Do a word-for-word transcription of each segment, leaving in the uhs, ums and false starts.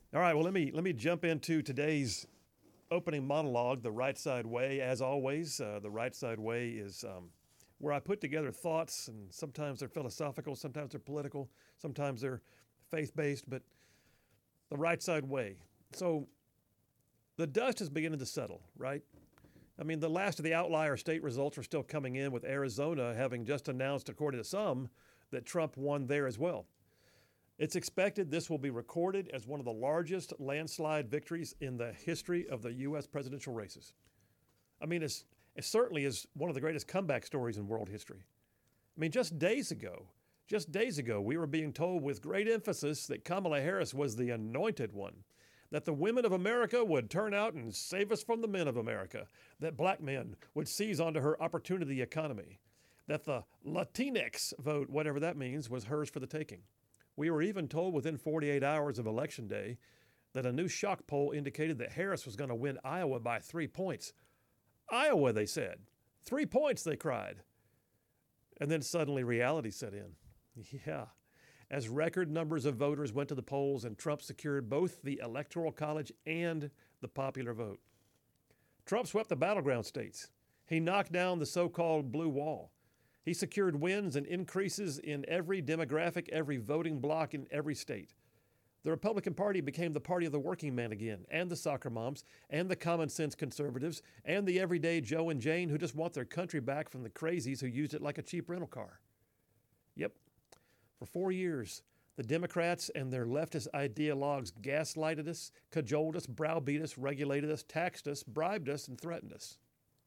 All right, well, let me let me jump into today's opening monologue, The Right Side Way. As always, uh, The Right Side Way is um, where I put together thoughts, and sometimes they're philosophical, sometimes they're political, sometimes they're faith-based, but The Right Side Way. So the dust is beginning to settle, right? I mean, the last of the outlier state results are still coming in, with Arizona having just announced, according to some, that Trump won there as well. It's expected this will be recorded as one of the largest landslide victories in the history of the U S presidential races. I mean, it's, it certainly is one of the greatest comeback stories in world history. I mean, just days ago, just days ago, we were being told with great emphasis that Kamala Harris was the anointed one, that the women of America would turn out and save us from the men of America, that black men would seize onto her opportunity economy, that the Latinx vote, whatever that means, was hers for the taking. We were even told within forty-eight hours of Election Day that a new shock poll indicated that Harris was going to win Iowa by three points. Iowa, they said. Three points, they cried. And then suddenly reality set in. Yeah. As record numbers of voters went to the polls and Trump secured both the Electoral College and the popular vote. Trump swept the battleground states. He knocked down the so-called blue wall. He secured wins and increases in every demographic, every voting bloc in every state. The Republican Party became the party of the working man again, and the soccer moms, and the common sense conservatives, and the everyday Joe and Jane who just want their country back from the crazies who used it like a cheap rental car. Yep. For four years, the Democrats and their leftist ideologues gaslighted us, cajoled us, browbeat us, regulated us, taxed us, bribed us, and threatened us.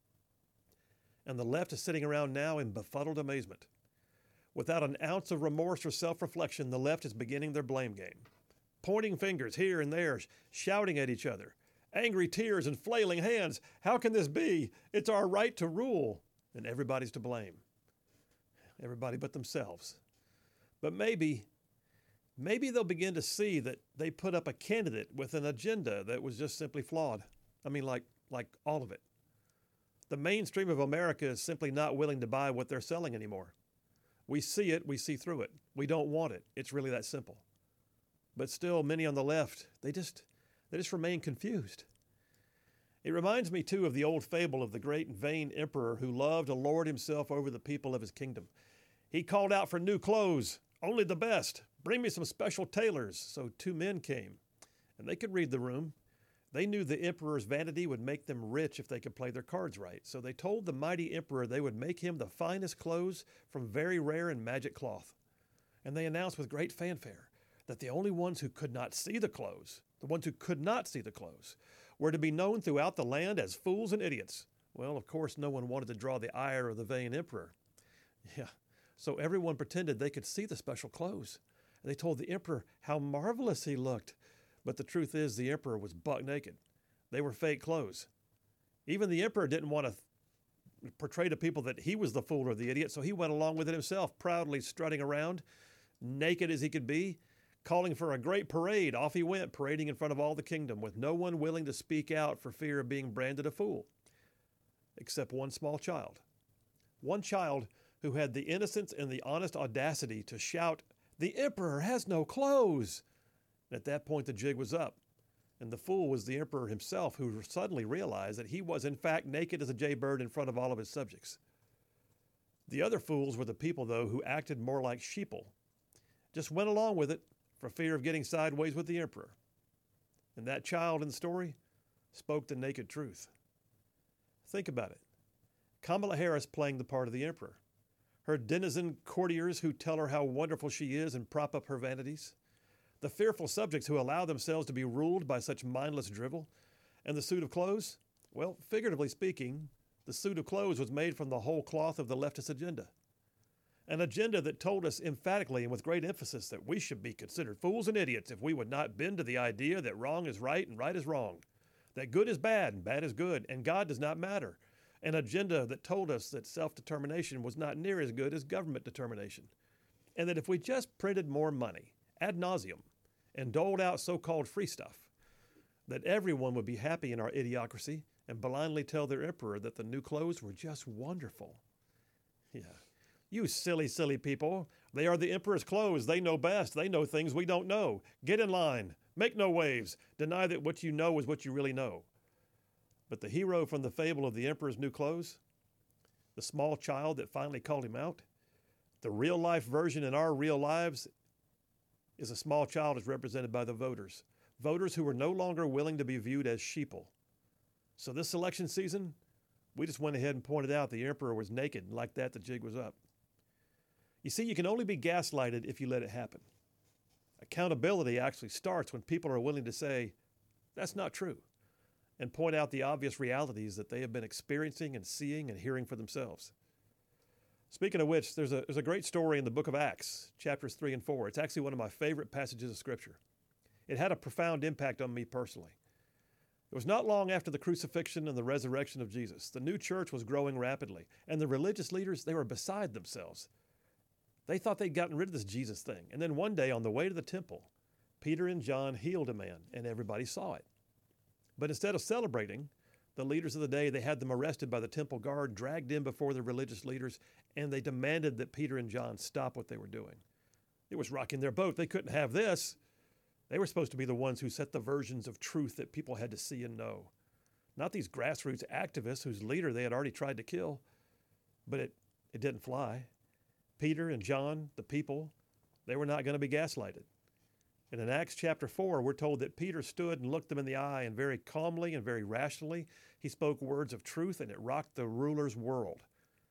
And the left is sitting around now in befuddled amazement. Without an ounce of remorse or self-reflection, the left is beginning their blame game. Pointing fingers here and there, sh- shouting at each other. Angry tears and flailing hands. How can this be? It's our right to rule. And everybody's to blame. Everybody but themselves. But maybe, maybe they'll begin to see that they put up a candidate with an agenda that was just simply flawed. I mean, like, like all of it. The mainstream of America is simply not willing to buy what they're selling anymore. We see it, we see through it. We don't want it. It's really that simple. But still, many on the left, they just, they just remain confused. It reminds me, too, of the old fable of the great and vain emperor who loved to lord himself over the people of his kingdom. He called out for new clothes, only the best. Bring me some special tailors. So two men came, and they could read the room. They knew the emperor's vanity would make them rich if they could play their cards right. So they told the mighty emperor they would make him the finest clothes from very rare and magic cloth. And they announced with great fanfare that the only ones who could not see the clothes, the ones who could not see the clothes, were to be known throughout the land as fools and idiots. Well, of course, no one wanted to draw the ire of the vain emperor. Yeah, so everyone pretended they could see the special clothes. And they told the emperor how marvelous he looked. But the truth is, the emperor was buck naked. They were fake clothes. Even the emperor didn't want to th- portray to people that he was the fool or the idiot, so he went along with it himself, proudly strutting around, naked as he could be, calling for a great parade. Off he went, parading in front of all the kingdom, with no one willing to speak out for fear of being branded a fool, except one small child. One child who had the innocence and the honest audacity to shout, "The emperor has no clothes!" At that point, the jig was up, and the fool was the emperor himself, who suddenly realized that he was in fact naked as a jaybird in front of all of his subjects. The other fools were the people, though, who acted more like sheeple, just went along with it for fear of getting sideways with the emperor. And that child in the story spoke the naked truth. Think about it. Kamala Harris playing the part of the emperor. Her denizen courtiers who tell her how wonderful she is and prop up her vanities. The fearful subjects who allow themselves to be ruled by such mindless drivel. And the suit of clothes? Well, figuratively speaking, the suit of clothes was made from the whole cloth of the leftist agenda. An agenda that told us emphatically and with great emphasis that we should be considered fools and idiots if we would not bend to the idea that wrong is right and right is wrong, that good is bad and bad is good, and God does not matter. An agenda that told us that self-determination was not near as good as government determination, and that if we just printed more money, ad nauseum, and doled out so-called free stuff, that everyone would be happy in our idiocracy and blindly tell their emperor that the new clothes were just wonderful. Yeah. You silly, silly people. They are the emperor's clothes. They know best. They know things we don't know. Get in line. Make no waves. Deny that what you know is what you really know. But the hero from the fable of the emperor's new clothes, the small child that finally called him out, the real life version in our real lives is a small child as represented by the voters. Voters who were no longer willing to be viewed as sheeple. So this election season, we just went ahead and pointed out the emperor was naked, and like that, the jig was up. You see, you can only be gaslighted if you let it happen. Accountability actually starts when people are willing to say, that's not true, and point out the obvious realities that they have been experiencing and seeing and hearing for themselves. Speaking of which, there's a, there's a great story in the book of Acts, chapters three and four. It's actually one of my favorite passages of Scripture. It had a profound impact on me personally. It was not long after the crucifixion and the resurrection of Jesus. The new church was growing rapidly, and the religious leaders, they were beside themselves. They thought they'd gotten rid of this Jesus thing. And then one day on the way to the temple, Peter and John healed a man, and everybody saw it. But instead of celebrating, the leaders of the day, they had them arrested by the temple guard, dragged in before the religious leaders, and they demanded that Peter and John stop what they were doing. It was rocking their boat. They couldn't have this. They were supposed to be the ones who set the versions of truth that people had to see and know. Not these grassroots activists whose leader they had already tried to kill. But it, it didn't fly. Peter and John, the people, they were not going to be gaslighted. And in Acts chapter four, we're told that Peter stood and looked them in the eye, and very calmly and very rationally, he spoke words of truth, and it rocked the ruler's world.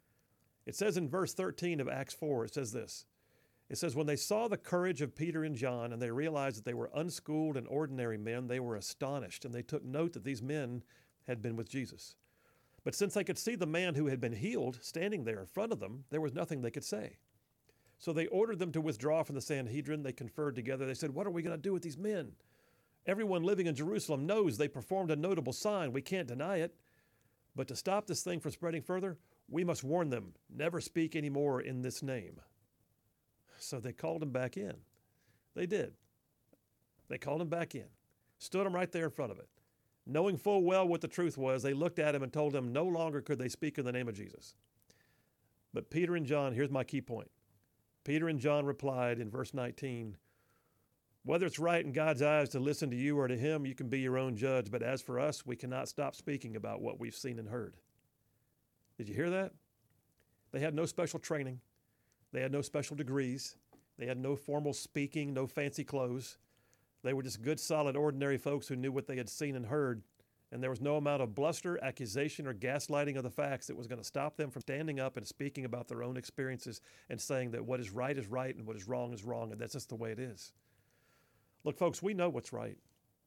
It says in verse thirteen of Acts four, it says this. It says, when they saw the courage of Peter and John, and they realized that they were unschooled and ordinary men, they were astonished, and they took note that these men had been with Jesus. But since they could see the man who had been healed standing there in front of them, there was nothing they could say. So they ordered them to withdraw from the Sanhedrin. They conferred together. They said, what are we going to do with these men? Everyone living in Jerusalem knows they performed a notable sign. We can't deny it. But to stop this thing from spreading further, we must warn them, never speak anymore in this name. So they called him back in. They did. They called him back in, stood him right there in front of it. Knowing full well what the truth was, they looked at him and told him no longer could they speak in the name of Jesus. But Peter and John, here's my key point. Peter and John replied in verse nineteen, whether it's right in God's eyes to listen to you or to him, you can be your own judge. But as for us, we cannot stop speaking about what we've seen and heard. Did you hear that? They had no special training. They had no special degrees. They had no formal speaking, no fancy clothes. They were just good, solid, ordinary folks who knew what they had seen and heard. And there was no amount of bluster, accusation, or gaslighting of the facts that was going to stop them from standing up and speaking about their own experiences and saying that what is right is right and what is wrong is wrong, and that's just the way it is. Look, folks, we know what's right.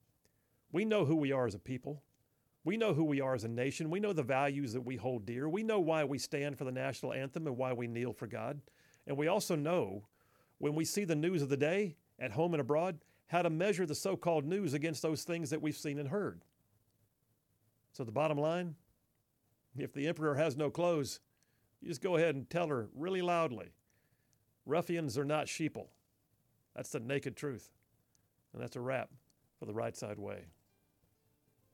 We know who we are as a people. We know who we are as a nation. We know the values that we hold dear. We know why we stand for the national anthem and why we kneel for God. And we also know, when we see the news of the day, at home and abroad, how to measure the so-called news against those things that we've seen and heard. So the bottom line, if the emperor has no clothes, you just go ahead and tell her really loudly, ruffians are not sheeple. That's the naked truth. And that's a wrap for the Right Side Way.